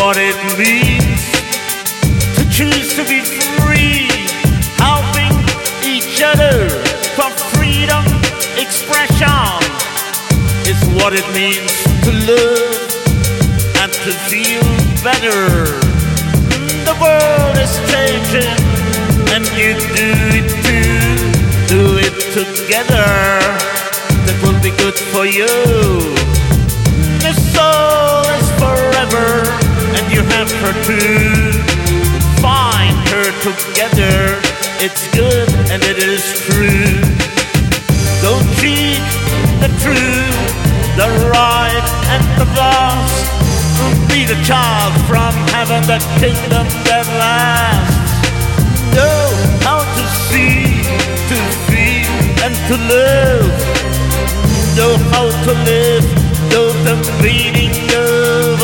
what it means to choose to be free, helping each other for freedom, expression is what it means to live and to feel better. The world is changing and you do it too. Do it together, that will be good for you. The soul is forever and you have her to find her together. It's good and it is true. Don't cheat the truth, the right and the lost. Be the child from heaven, the kingdom that lasts. Know how to see, to feel and to live. Know how to live, know the meaning of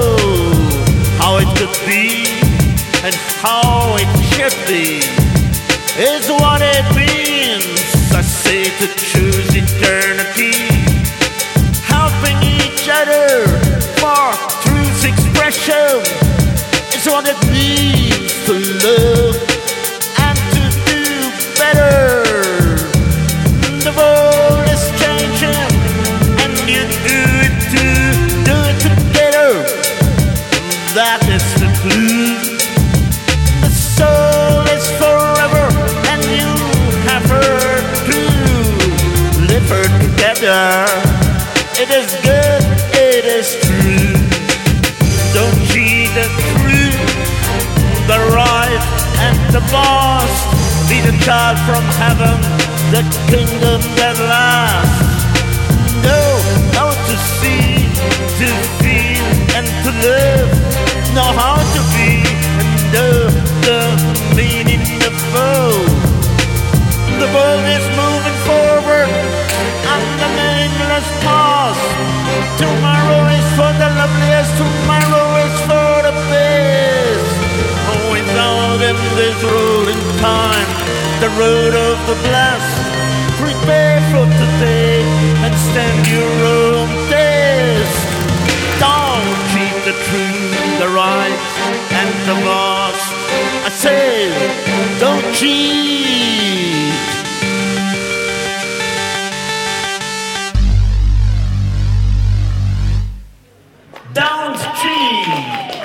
how it could be and how it should be is what it means. I say to choose eternity, helping each other for truth's expression is what it means to love and to do better. The world is changing and you do it too. Do it together, that is the clue. The soul is forever and you have her to live her together. It is good, it is true. Don't cheat the truth, the right and the lost. Be the child from heaven, the kingdom that lasts. Know how to see, to feel and to live. Know how to be and know the meaning of both. The world is moving forward and the nameless past. Tomorrow is for the loveliest, tomorrow is for the best. Oh, without in this rolling time, the road of the blessed. Prepare for today and stand your own test. Don't cheat the truth, the right and the lost. I say, don't cheat. Don't cheat.